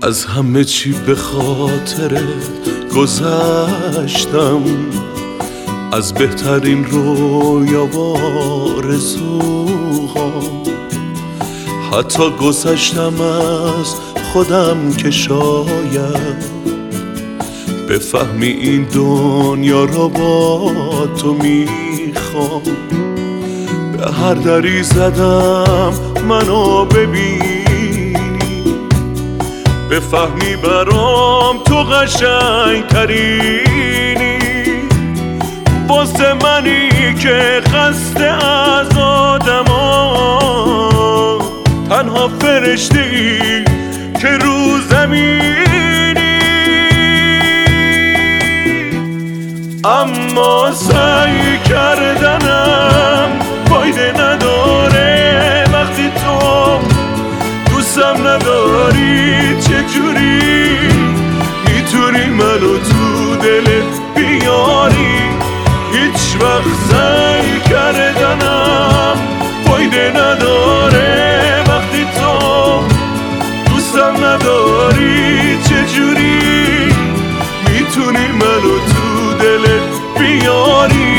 از همه چی به خاطرت گذشتم، از بهترین رویا و آرزوهام. حتی گذشتم از خودم که شاید بفهمی این دنیا را با تو میخوام. به هر دری زدم منو ببینی، بفهمی برام تو قشنگ ترینی. واسه منی که خسته از آدما، تنها فرشته‌ای که رو زمینی. اما سعی کردنم فایده نداره وقتی تو دوستم نداری. چجوری میتونی منو تو دلت بیاری؟ هیچ وقت سعی کردنم فایده نداره وقتی تو دوستم نداری. چجوری میتونی منو تو دلت بیاری؟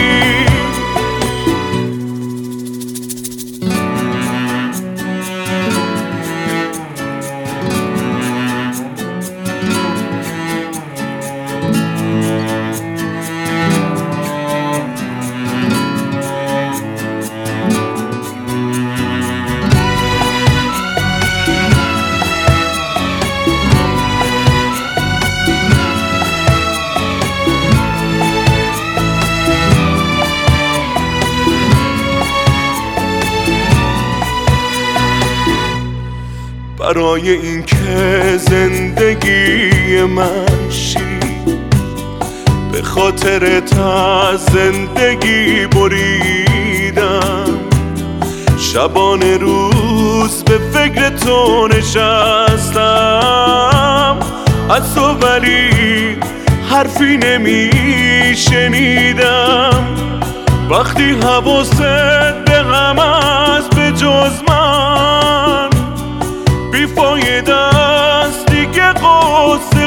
برای این که زندگی من شیرین، به خاطرت از زندگی بریدم. شبانه روز به فکر تو نشستم، از تو ولی حرفی نمیشنیدم. وقتی حواست به غم است به جز من، بیفایده است دیگه قصه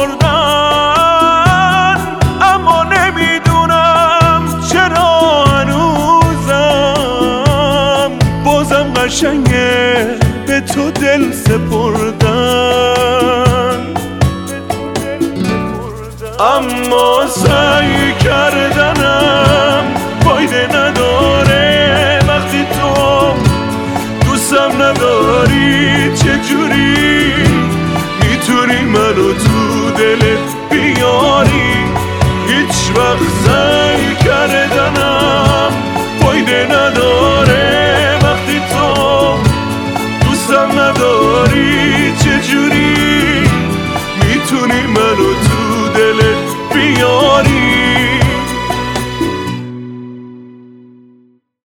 خوردن. اما نمیدونم چرا هنوزم بازم قشنگه به تو دل سپردن. اما سعی کردم